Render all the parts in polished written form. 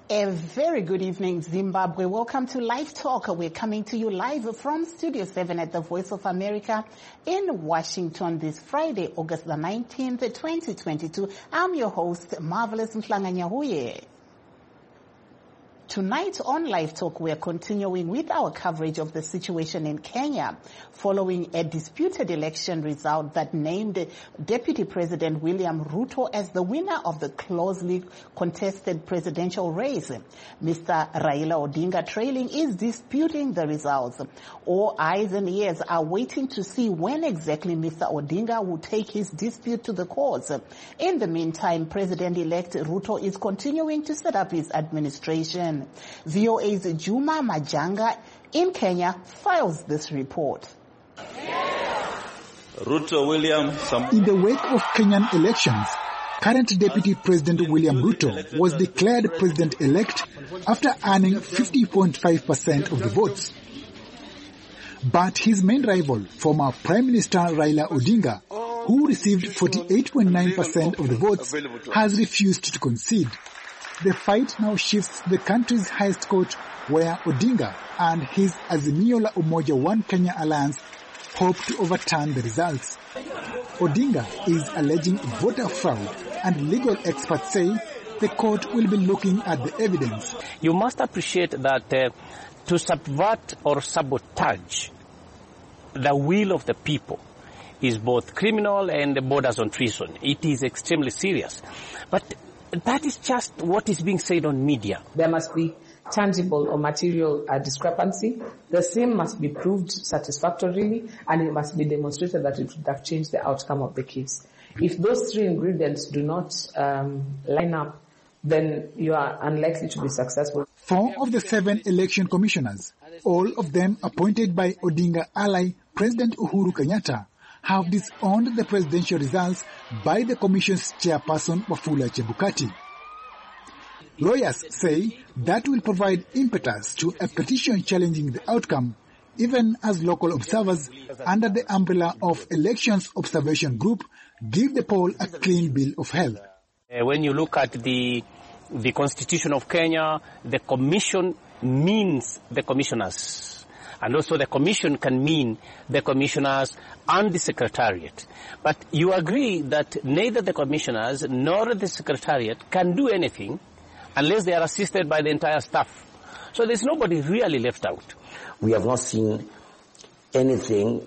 A very good evening, Zimbabwe. Welcome to Live Talk. We're coming to you live from Studio 7 at the Voice of America in Washington this Friday, August the 19th, 2022. I'm your host, Marvelous Mhlanganyahuye. Tonight on Live Talk, we are continuing with our coverage of the situation in Kenya following a disputed election result that named Deputy President William Ruto as the winner of the closely contested presidential race. Mr. Raila Odinga trailing is disputing the results. All eyes and ears are waiting to see when exactly Mr. Odinga will take his dispute to the courts. In the meantime, President-elect Ruto is continuing to set up his administration. VOA's Juma Majanga in Kenya files this report. Ruto William. In the wake of Kenyan elections, current Deputy President William Ruto was declared President-elect after earning 50.5% of the votes. But his main rival, former Prime Minister Raila Odinga, who received 48.9% of the votes, has refused to concede. The fight now shifts to the country's highest court, where Odinga and his Azimio la Umoja One Kenya alliance hope to overturn the results. Odinga is alleging voter fraud, and legal experts say the court will be looking at the evidence. You must appreciate that to subvert or sabotage the will of the people is both criminal and borders on treason. It is extremely serious. But that is just what is being said on media. There must be tangible or material discrepancy. The same must be proved satisfactorily, and it must be demonstrated that it would have changed the outcome of the case. If those three ingredients do not line up, then you are unlikely to be successful. 4 of the 7 election commissioners, all of them appointed by Odinga ally President Uhuru Kenyatta, have disowned the presidential results by the commission's chairperson Wafula Chebukati. Lawyers say that will provide impetus to a petition challenging the outcome, even as local observers under the umbrella of Elections Observation Group give the poll a clean bill of health. When you look at the Constitution of Kenya, the commission means the commissioners. And also the commission can mean the commissioners and the secretariat. But you agree that neither the commissioners nor the secretariat can do anything unless they are assisted by the entire staff. So there's nobody really left out. We have not seen anything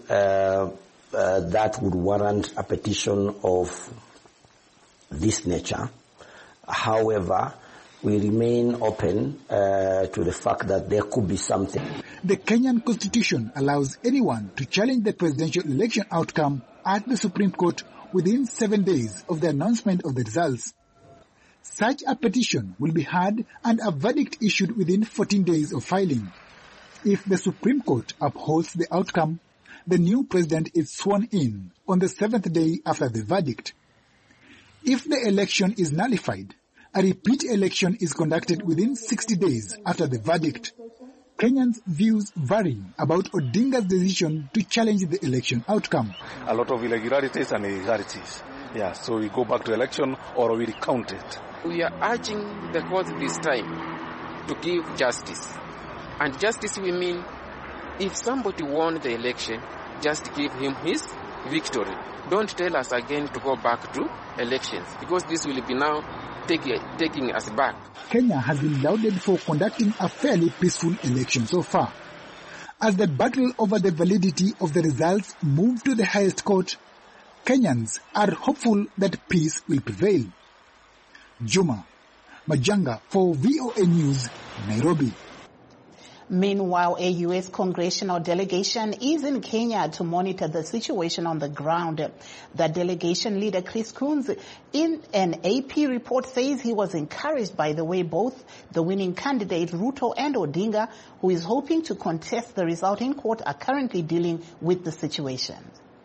that would warrant a petition of this nature. However, we remain open to the fact that there could be something. The Kenyan Constitution allows anyone to challenge the presidential election outcome at the Supreme Court within 7 days of the announcement of the results. Such a petition will be heard and a verdict issued within 14 days of filing. If the Supreme Court upholds the outcome, the new president is sworn in on the 7th day after the verdict. If the election is nullified, a repeat election is conducted within 60 days after the verdict. Kenyans' views vary about Odinga's decision to challenge the election outcome. A lot of irregularities and irregularities. Yeah, so we go back to election or we recount it. We are urging the court this time to give justice. And justice we mean, if somebody won the election, just give him his victory. Don't tell us again to go back to elections, because this will be now taking us back. Kenya has been lauded for conducting a fairly peaceful election so far. As the battle over the validity of the results moves to the highest court, Kenyans are hopeful that peace will prevail. Juma Majanga for VOA News, Nairobi. Meanwhile, a U.S. congressional delegation is in Kenya to monitor the situation on the ground. The delegation leader, Chris Coons, in an AP report says he was encouraged by the way both the winning candidate, Ruto, and Odinga, who is hoping to contest the result in court, are currently dealing with the situation.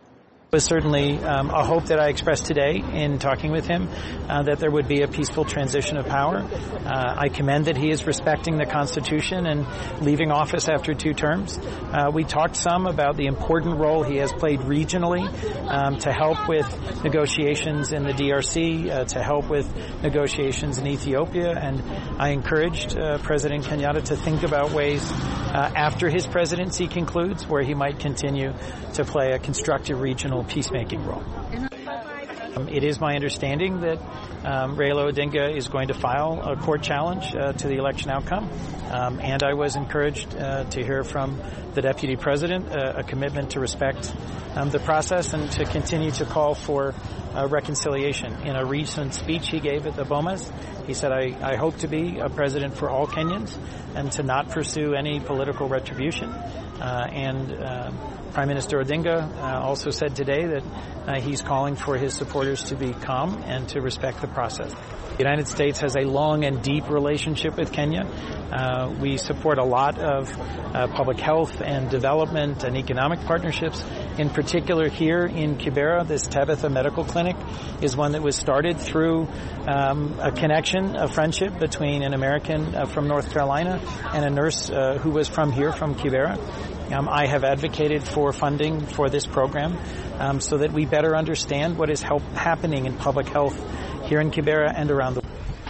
was certainly a hope that I expressed today in talking with him, that there would be a peaceful transition of power. I commend that he is respecting the Constitution and leaving office after 2 terms. We talked some about the important role he has played regionally to help with negotiations in the DRC, to help with negotiations in Ethiopia, and I encouraged President Kenyatta to think about ways after his presidency concludes where he might continue to play a constructive regional peacemaking role. It is my understanding that Raila Odinga is going to file a court challenge to the election outcome, and I was encouraged to hear from the Deputy President a commitment to respect the process and to continue to call for reconciliation. In a recent speech he gave at the Bomas, he said, I hope to be a president for all Kenyans and to not pursue any political retribution. Prime Minister Odinga also said today that he's calling for his supporters to be calm and to respect the process. The United States has a long and deep relationship with Kenya. We support a lot of public health and development and economic partnerships. In particular here in Kibera, this Tabitha Medical Clinic is one that was started through a connection, a friendship between an American from North Carolina and a nurse who was from here, from Kibera. I have advocated for funding for this program so that we better understand what is happening in public health here in Kibera and around the world.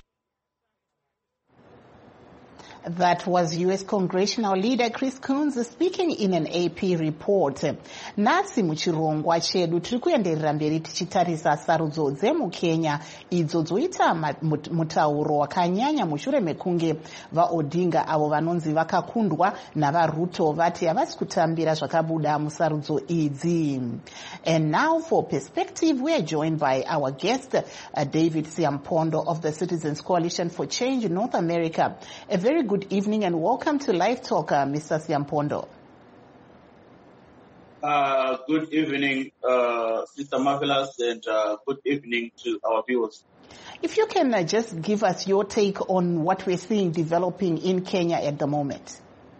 That was U.S. Congressional Leader Chris Coons speaking in an AP report. Nasi muchirongwa chedu tiri kuenderera mberi tichitarisa sarudzo dzemuKenya idzo dzoita mutauro wakanyanya mushure mekunge vaOdinga avo vanonzi vakakundwa navaRuto vati havasi kutambira zvakabuda musarudzo idzi. And now for perspective, we are joined by our guest, David Siampondo of the Citizens Coalition for Change in North America. A very good evening and welcome to Live Talk, Mr. Siampondo. Good evening, Sister Marvelous, and good evening to our viewers. If you can just give us your take on what we're seeing developing in Kenya at the moment.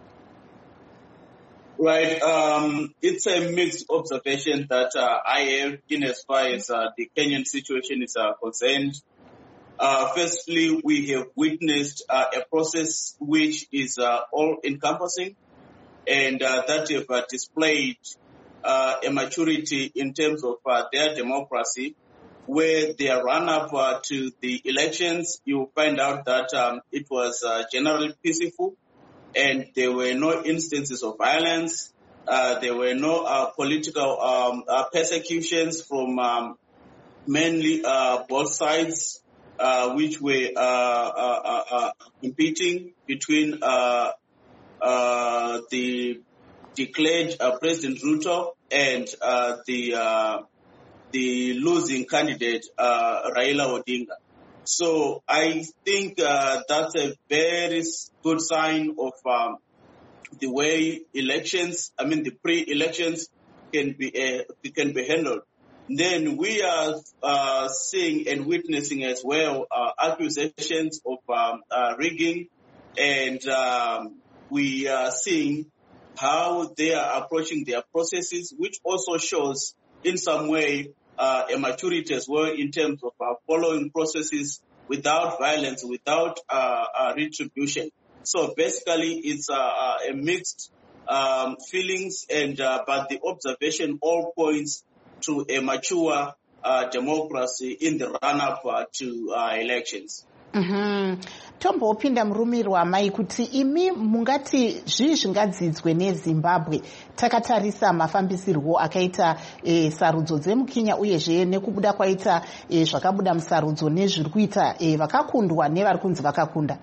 Right. It's a mixed observation that I have in as far as the Kenyan situation is concerned. Firstly, we have witnessed a process which is all-encompassing and that have displayed a maturity in terms of their democracy. Where they are run-up to the elections, you find out that it was generally peaceful and there were no instances of violence. There were no political persecutions from mainly both sides. Which were competing between the declared President Ruto and the losing candidate Raila Odinga. So I think that's a very good sign of the way elections, the pre-elections can be handled. Then we are seeing and witnessing as well accusations of rigging, and we are seeing how they are approaching their processes, which also shows in some way a maturity as well in terms of following processes without violence, without retribution. So basically, it's a mixed feelings, and but the observation all points to a mature democracy in the run-up to elections. Tombopinda murumirwa mai kuti imi mungati zvingadzidzwe neZimbabwe takatarisa mafambisirwo akaita sarudzo dzemuKenya uyezve nekubuda kwaita zvakabuda musarudzo nezviri kuita vakakundwa nevari kunzi vakakunda.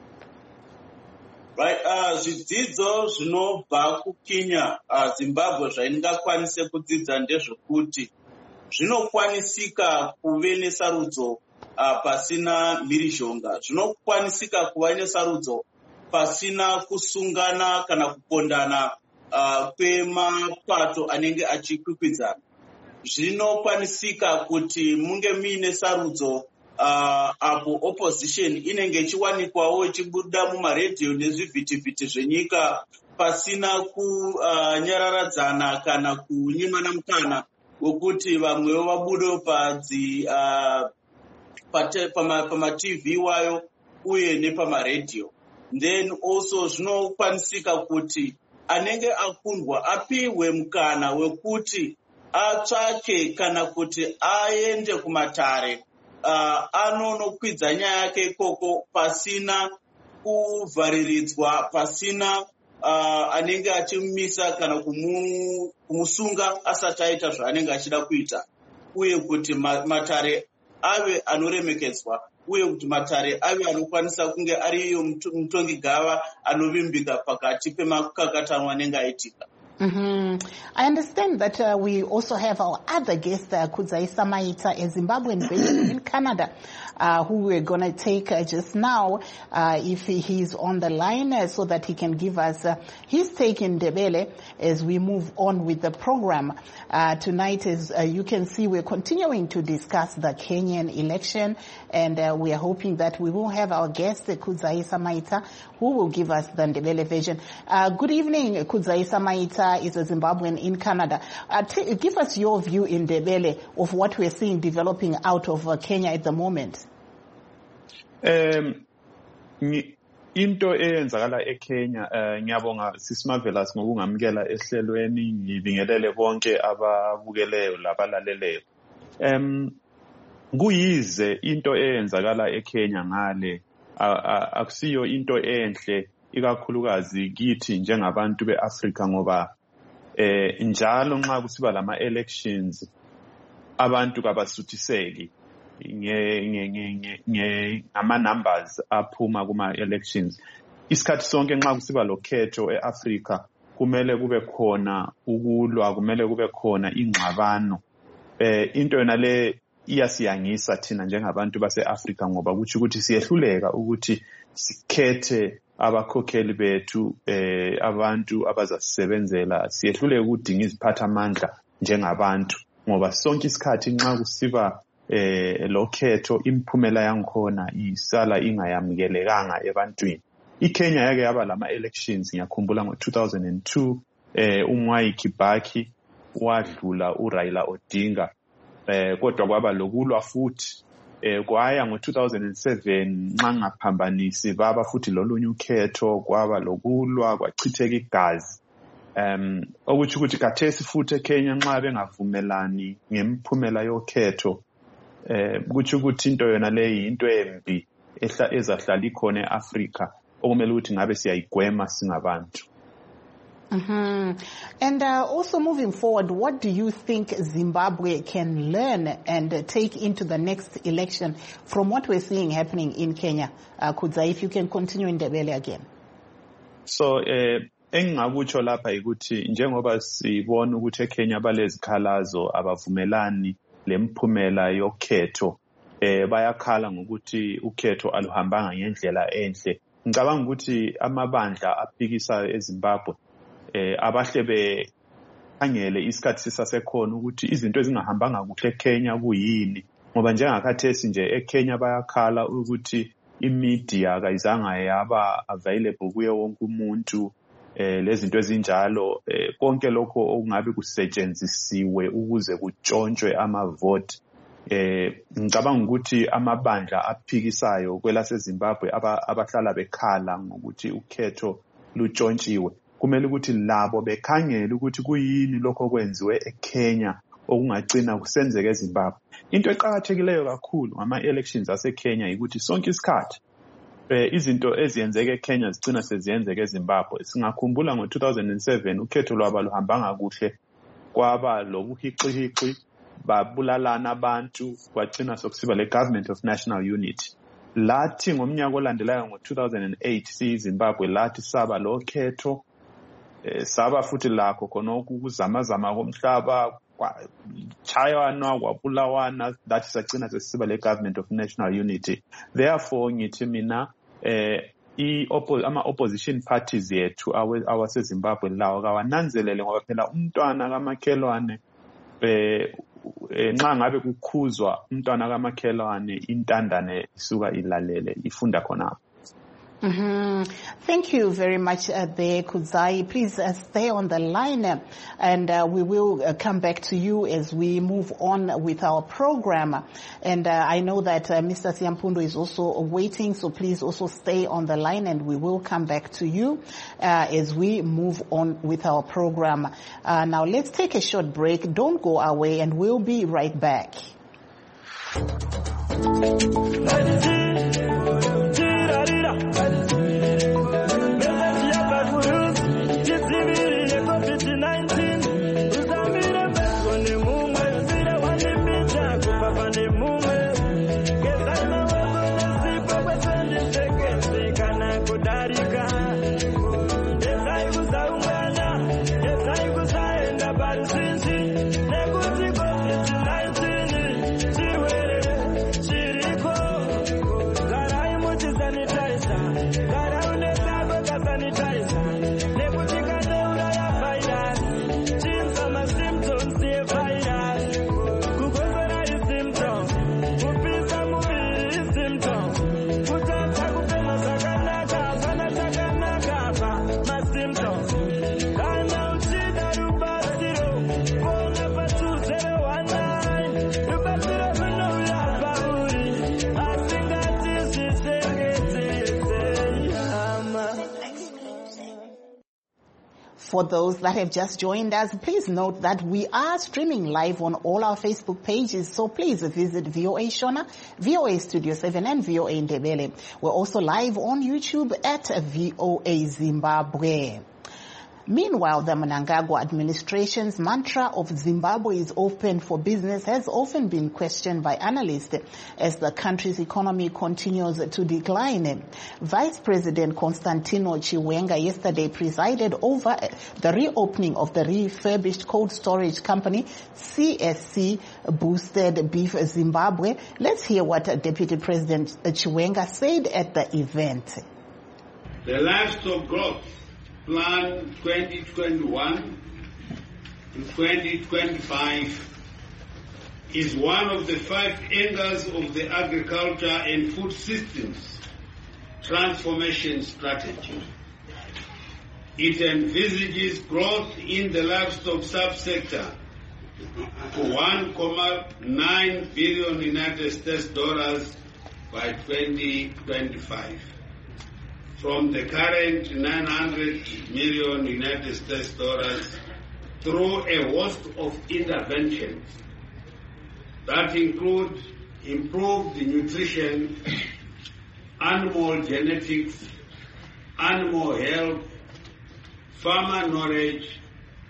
Right, zvidzidzo zvinobva kuKenya Zimbabwe zvaingakwanise kudzidza ndezvekuti zvinokwanisika kuve nesarudzo pasina mhirizhonga, zvinokwanisika kuva nesarudzo pasina kusungana kana kupondana kwemapato anenge achikwikwidzana. Zvinokwanisika kuti munge muine sarudzo apo opposition inenge ichiwanikwawo ichibuda mumaredhiyo nezvivhitivhiti zvenyika pasina kunyararadzana kana kunyimana mukana wekuti vamwewo vabude pama-TV wayo uye nepamaredhiyo. Then also zvinokwanisika kuti anenge akundwa apihwe mukana wekuti atsvake kana kuti aende kumatare anonokwidza nyaya yake ikoko pasina kuvhariridzwa, pasina anenge achimisa kana kumusunga asati aita zvaanenge achida kuita, uye kuti matare ave anoremekedzwa, uye kuti matare ave anokwanisa kunge ariyo mutongi gava anovimbika pakati pemakakatanwa anenge aitika. I understand that we also have our other guest, Kudzaisa Maita, a Zimbabwean based in Canada, who we're going to take just now, if he's on the line, so that he can give us his take in Ndebele as we move on with the program. Tonight, as you can see, we're continuing to discuss the Kenyan election, and we are hoping that we will have our guest, Kudzaisa Maita, who will give us the Ndebele version. Good evening, Kudzaisa Maita is a Zimbabwean in Canada. Give us your view in Ndebele of what we're seeing developing out of Kenya at the moment. Into eyenzakala eKenya ngiyabonga sisimavelas ngokungamkela ehlelweni, ngibingelele bonke ababukeleyo labalaleleyo. Kuyize into eyenzakala eKenya ngale akusiyo into enhle ikakhulukazi kithi njengabantu beAfrika, ngoba njalo nxa kusiba lama elections abantu kabasuthiseki ngama numbers aphuma kuma elections. Isikhathi sonke nxa kusiba lokhetho eAfrika kumele kube khona ukulwa, kumele kube khona ingxabano. Into yona le iyasiyangisa thina njengabantu baseAfrika, ngoba kuthi ukuthi siyehluleka ukuthi sikhethe abakhokheli bethu, abantu abazasebenzela, siyehluleka ukudinga iziphathamandla njengabantu, ngoba sonke isikhathi nxa kusiba lokhetho imiphumela yankhona isala ingayamukelekanga ebantwini. IKenya yake yaba lama elections, ngiyakhumbula ngo2002 uMwai Kibaki wadlula uRaila Odinga, kodwa kwaba lokulwa futhi kwaya ngo2007 nxa ngaphambanisi baba futhi lolunye ukhetho, kwaba lokulwa, kwachitheka igazi. Okuthi ukuthi kathesi futhi eKenya nxa bengavumelani ngemiphumela yokhetho, kuthi ukuthi into yona le into embi ezahlala ikhona eAfrika okumele ukuthi ngabe siyayigwema singabantu. And also moving forward, what do you think Zimbabwe can learn and take into the next election from what we're seeing happening in Kenya? Kudza, if you can continue in Ndebele again. So, engingakutsho lapha ukuthi njengoba sibona ukuthi eKenya balezikhalazo abavumelani lemphumela yokhetho, bayakhala ngokuthi ukhetho aluhambanga ngendlela enhle. Ngicabanga ukuthi amabandla aphikisayo eZimbabwe abahle bekhangele isikhathi sisasekhona ukuthi izinto ezingahambanga kuhle eKenya kuyini, ngoba njengakhathesi nje eKenya bayakhala ukuthi imedia kayizanga yaba available kuye wonke umuntu, lezinto ezinjalo, konke lokho okungabe kusetshenzisiwe ukuze kutshontshwe amavote. Ngicabanga ukuthi amabandla aphikisayo kwelaseZimbabwe abahlala bekhala ngokuthi ukhetho luntshontshiwe, kumele ukuthi labo bekhangele ukuthi kuyini lokho kwenziwe eKenya okungagcina kusenzeka eZimbabwe. Into eqhakathekileyo kakhulu ngama-elections aseKenya ukuthi sonke isikhathi izinto eziyenzeka eKenya zigcina seziyenzeka eZimbabwe. Singakhumbula ngo2007 ukhetho lwaba luhambanga kuhle, kwaba lobuhiqi babulalana abantu, kwagcina sokusiba le Government of National Unity. Lathi ngomnyaka olandelayo ngo2008 siZimbabwe lathi saba lokhetho, saba futhi lakho khona ukuzamazama komhlaba, kwachayana kwabulawana, lathi sagcina sesiba le Government of National Unity. Therefore ngithi mina ama-opposition parties yethu awaseZimbabwe lawo kawananzelele, ngoba phela umntwana kamakhelwane nxa ngabe kukhuzwa umntwana kamakhelwane intandane isuka ilalele ifunda khonapho. Thank you very much there, Kudzai. Please stay on the line and we will come back to you as we move on with our program. And I know that Mr. Siampundo is also waiting, so please also stay on the line and we will come back to you as we move on with our program. Now let's take a short break. Don't go away and we'll be right back. For those that have just joined us, please note that we are streaming live on all our Facebook pages, so please visit VOA Shona, VOA Studio 7 and VOA Ndebele. We're also live on YouTube at VOA Zimbabwe. Meanwhile, the Mnangagwa administration's mantra of Zimbabwe is open for business has often been questioned by analysts as the country's economy continues to decline. Vice President Constantino Chiwenga yesterday presided over the reopening of the refurbished cold storage company CSC Boosted Beef Zimbabwe. Let's hear what Deputy President Chiwenga said at the event. The livestock growth Plan 2021 to 2025 is one of the 5 angles of the agriculture and food systems transformation strategy. It envisages growth in the livestock subsector to $1.9 billion United States dollars by 2025. From the current $900 million United States dollars through a host of interventions that include improved nutrition, animal genetics, animal health, farmer knowledge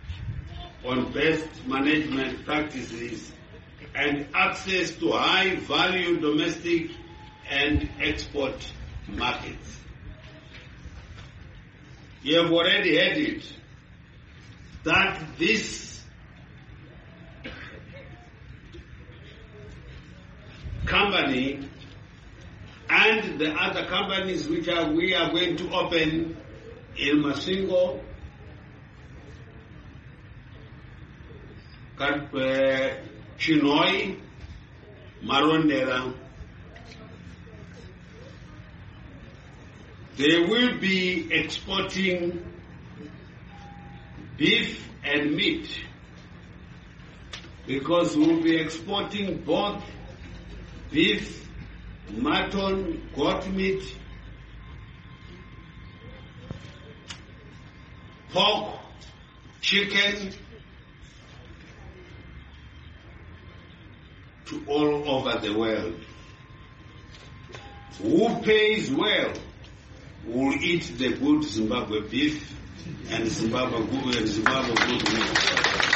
on best management practices, and access to high-value domestic and export markets. You have already heard it, that this company and the other companies which we are going to open in Masingo, Chinhoyi, Marondera, they will be exporting beef and meat because we'll be exporting both beef, mutton, goat meat, pork, chicken to all over the world. Who pays well will eat the good Zimbabwe beef and Zimbabwe good meat.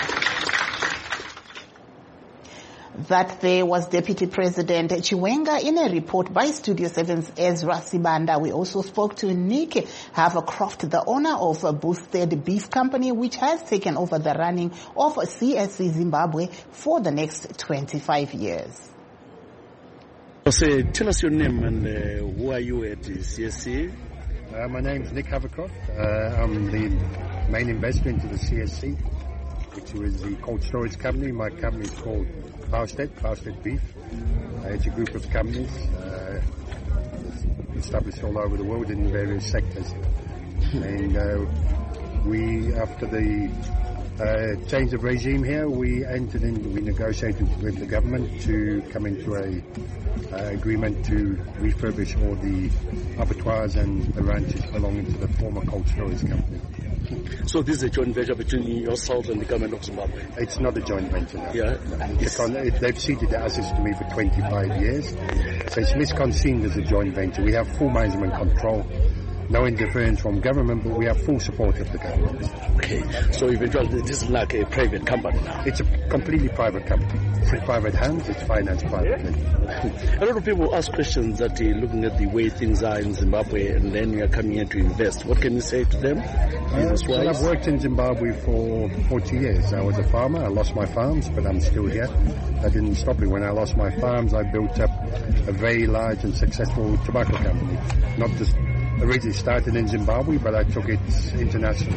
That there was Deputy President Chiwenga in a report by Studio 7's Ezra Sibanda. We also spoke to Nick Havercroft, the owner of a Boosted Beef Company, which has taken over the running of CSC Zimbabwe for the next 25 years. So tell us your name and who are you at CSC? My name is Nick Havercroft. I'm the main investor into the CSC, which was the cold storage company. My company is called Boosted Beef. It's a group of companies. established all over the world in various sectors. And after the change of regime here, we negotiated with the government to come into a agreement to refurbish all the abattoirs and the ranches belonging to the former cold storage company. So this is a joint venture between yourself and the government of Zimbabwe? It's not a joint venture, no. Yeah. They've ceded the assets to me for 25 years. So it's misconceived as a joint venture. We have full management control, no interference from government, but we have full support of the government. Okay. So eventually this is like a private company now? It's a completely private company. It's in private hands. It's financed privately. A lot of people ask questions that looking at the way things are in Zimbabwe and then you're coming here to invest. What can you say to them? Well, I've worked in Zimbabwe for 40 years. I was a farmer. I lost my farms, but I'm still here. That didn't stop me. When I lost my farms, I built up a very large and successful tobacco company. Not just originally started in Zimbabwe, but I took it international.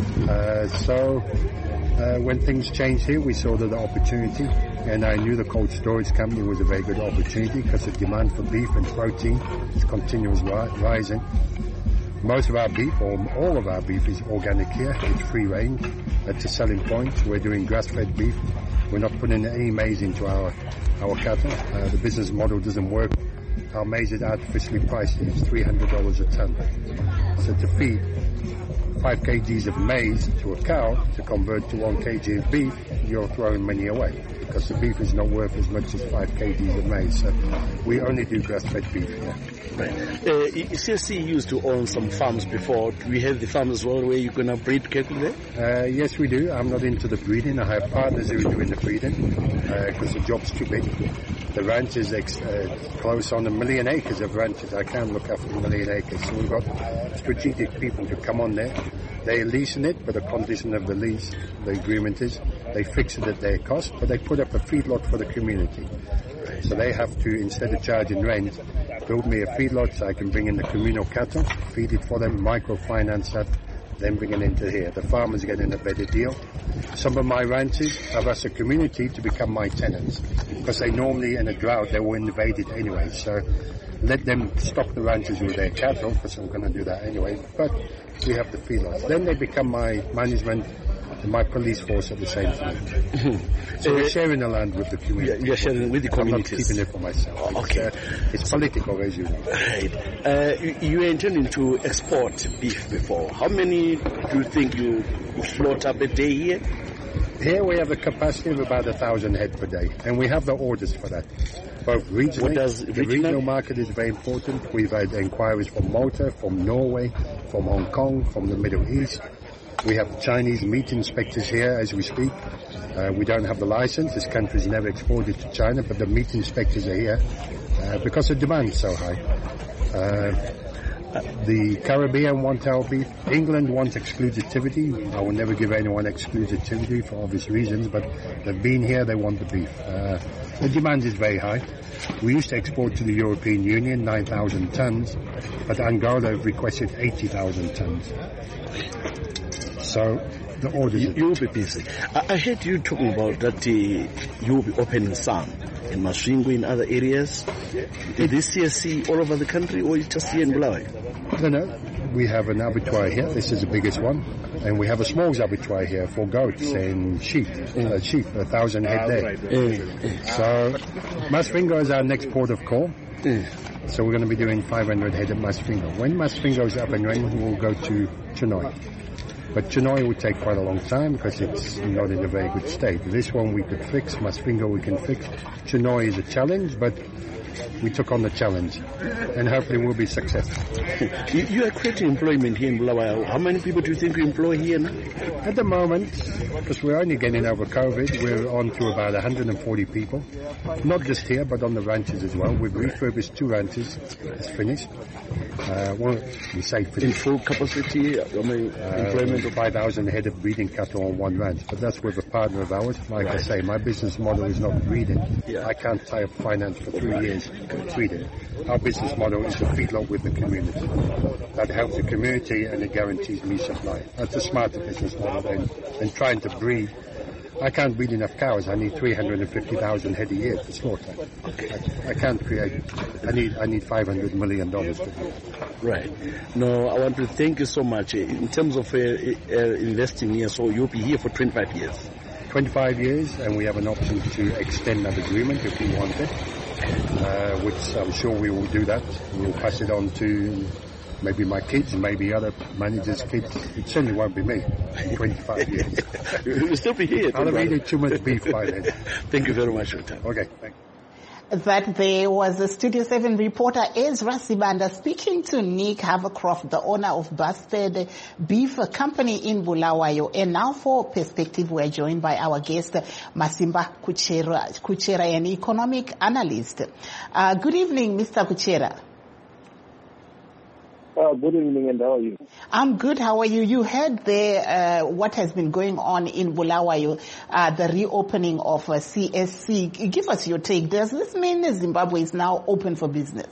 When things changed here, we saw the opportunity, and I knew the cold storage company was a very good opportunity because the demand for beef and protein is continuously rising. Most of our beef, or all of our beef, is organic here. It's free range. That's a selling point. We're doing grass-fed beef. We're not putting any maize into our cattle. The business model doesn't work. Our maize is artificially priced. It's $300 a ton. So to feed 5 kgs of maize to a cow to convert to 1 kg of beef, you're throwing money away because the beef is not worth as much as 5 kgs of maize. So we only do grass-fed beef here. Right. CSC used to own some farms before. Do we have the farms as well where you're going to breed cattle there? Yes, we do. I'm not into the breeding. I have partners who are doing the breeding because the job's too big. The ranch is close on 1 million acres of ranches. I can't look after 1 million acres. So we've got strategic people to come on there. They're leasing it, but the condition of the lease, the agreement is, they fix it at their cost, but they put up a feedlot for the community. So they have to, instead of charging rent, build me a feedlot so I can bring in the communal cattle, feed it for them, microfinance that, then bring it into here. The farmers get in a better deal. Some of my ranches have asked the community to become my tenants because they normally, in a drought, they were invaded anyway. So let them stock the ranches with their cattle because I'm going to do that anyway. But we have the feedlots. Then they become my management and my police force at the same time. So we're sharing the land with the community. You're sharing with the communities. I'm not keeping it for myself. Okay. It's political, as you know. Right. You were intending to export beef before. How many do you think you slaughter up a day here? Here we have a capacity of about 1,000 head per day, and we have the orders for that. Both regionally, the regional market is very important. We've had inquiries from Malta, from Norway, from Hong Kong, from the Middle East. We have Chinese meat inspectors here as we speak. We don't have the license. This country's never exported to China, but the meat inspectors are here because the demand is so high. The Caribbean want our beef. England wants exclusivity. I will never give anyone exclusivity for obvious reasons, but they've been here, they want the beef. The demand is very high. We used to export to the European Union 9,000 tons, but Angola have requested 80,000 tons. So the orders... You'll be busy. I heard you talking about that you'll be opening some in Masvingo, in other areas. Is this CSC all over the country or is just here in Bulawayo? No. We have an abattoir here. This is the biggest one. And we have a small abattoir here for goats and sheep. 1,000 head there. So Masvingo is our next port of call. So we're going to be doing 500 head at Masvingo. When Masvingo is up and running, we'll go to Chinoy. But Chinoy would take quite a long time because it's not in a very good state. This one we could fix. Masvingo we can fix. Chinoy is a challenge, but we took on the challenge, and hopefully we'll be successful. You are creating employment here in Bulawayo. How many people do you think you employ here now? At the moment, because we're only getting over COVID, we're on to about 140 people. Not just here, but on the ranches as well. We've refurbished 2 ranches. It's finished. We say finished. In full capacity, employment of 5,000 head of breeding cattle on one ranch. But that's with a partner of ours. Like I say, my business model is not breeding. I can't tie up finance for 3 years breeding. Our business model is a feedlot with the community. That helps the community and it guarantees me supply. That's a smarter business model than trying to breed I can't breed enough cows. I need 350,000 head a year to slaughter. I can't create. I need $500 million to do it. Right. No, I want to thank you so much. In terms of investing here, so you'll be here for 25 years. 25 years, and we have an option to extend that agreement if we want it, which I'm sure we will do that. We'll pass it on to maybe my kids, maybe other managers' kids. It certainly won't be me in 25 years. You'll still be here. I'll have eaten too much beef by then. Thank you very much for your time. Okay, thanks. That there was a Studio 7 reporter, Ezra Sibanda, speaking to Nick Havercroft, the owner of Bastard Beef Company in Bulawayo. And now for Perspective, we're joined by our guest, Masimba Kuchera, an economic analyst. Good evening, Mr. Kuchera. Good evening, and how are you? I'm good. How are you? You heard there what has been going on in Bulawayo, the reopening of CSC. Give us your take. Does this mean Zimbabwe is now open for business?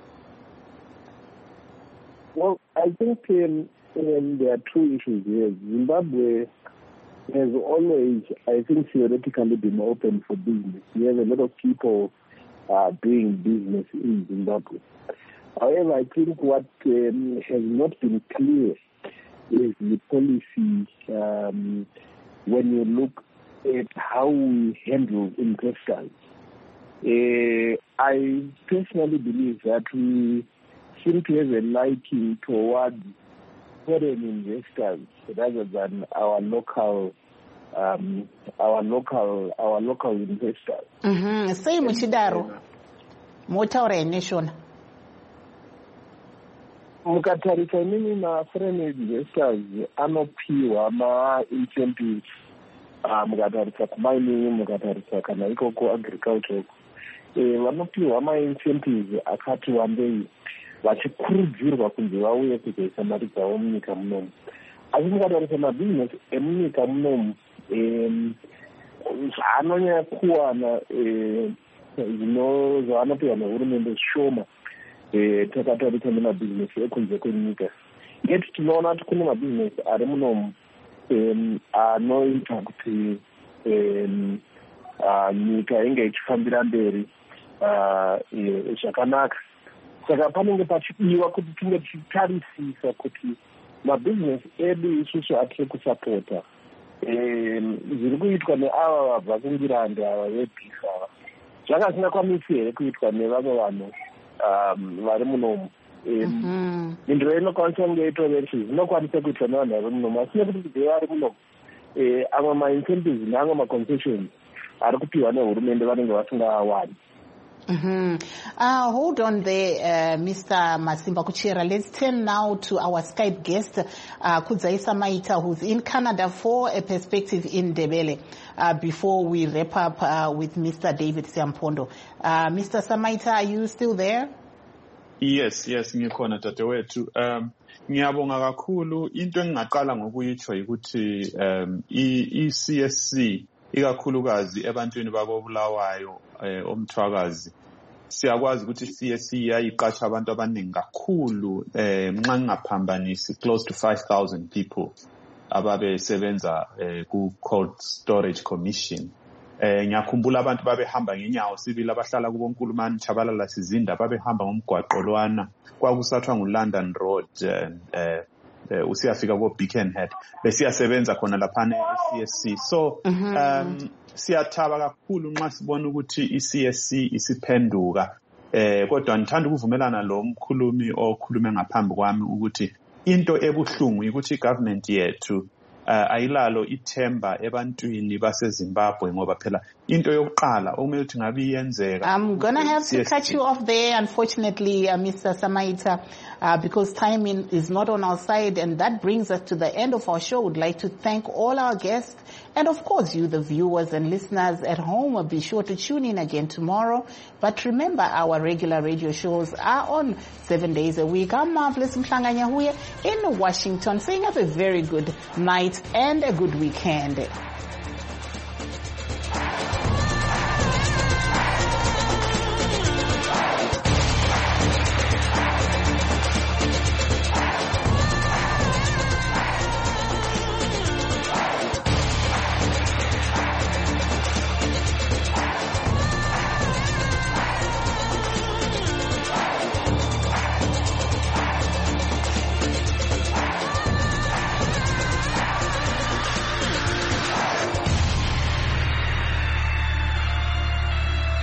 Well, I think there are two issues here. Zimbabwe has always, I think, theoretically been open for business. We have a lot of people doing business in Zimbabwe. However, I think what has not been clear is the policy when you look at how we handle investors. I personally believe that we seem to have a liking towards foreign investors rather than our local investors. Say Muchidaro, Motaure Nation. Mukatarisa nini na foreign investors anopiwa ma-incentives mukatarisa kumining, mukatarisa kana ikoko agriculture vanopiwa ma-incentives akati wandei vachikurudzirwa kunzi vauye kuzoisa mari dzavo munyika munomu. Asi mukatarisa mabhizinesi emunyika munomu zvaanonyanya kuwana zvavanopiwa nehurumende zvishoma takatarisa nemabhizinesi ekunze kwenyika. Yet tinoona kuti kune mabhizinesi ari munomu anoita kuti nyika inge ichifambira mberi zvakanaka. Saka panenge pachidiwa kuti tinge tichitarisisa kuti mabhizinesi edu isusu atiri kusapota zviri kuitwa neava vabva kungirandi ava vebhifu ava zvakasingakwanisi here kuitwa nevamwe vanhu vari munomu. Mindiro inokwanisa kunge itoverisi zvinokwanisa kuitwa nevanhu vari munomu, asi nekuti kuti vari munomu amwe ma-incentives neamwe ma-concessions ari kupiwa nehurumende vanenge vasingawani. Hold on there, Mr. Masimba Kuchera. Let's turn now to our Skype guest, Kudzai Samaita, who's in Canada for a perspective in Ndebele, before we wrap up with Mr. David Siampondo. Mr. Samaita, are you still there? Yes, ngikhona dadewethu. Ngiyabonga kakhulu. Into engingaqala ngokuyitsho ukuthi i-CSC ikakhulukazi ebantwini bakobulawayo omthwakazi siyakwazi ukuthi CSC yayiqasha abantu abaningi kakhulu nxa ngingaphambanisi close to 5,000 people ababesebenza ku Cold Storage Commission. Ngiyakhumbula abantu babehamba ngenyawo sibili abahlala kuboNkulumani Chabalala Sizinda babehamba ngomgwaqo lwana kwakusathwa nguLondon Road usiyafika ko Beaconhead besiyasebenza khona lapha eCSC. So siyathaba kakhulu nxa sibona ukuthi iCSC isiphenduka kodwa ngithanda ukuvumelana lo mkhulumi okhulume ngaphambi kwami ukuthi into ebuhlungu ukuthi igovernment yethu ayilalo ithemba ebantwini baseZimbabwe ngoba phela into yokuqala okumele ukuthi ngabe iyenzeka. I'm gonna have to cut you off there, unfortunately, Mr. Samaita, because timing is not on our side, and that brings us to the end of our show. We'd like to thank all our guests, and of course you, the viewers and listeners at home. Be sure to tune in again tomorrow. But remember, our regular radio shows are on 7 days a week. I'm Marvelous Mklanganyahuye in Washington, saying have a very good night and a good weekend.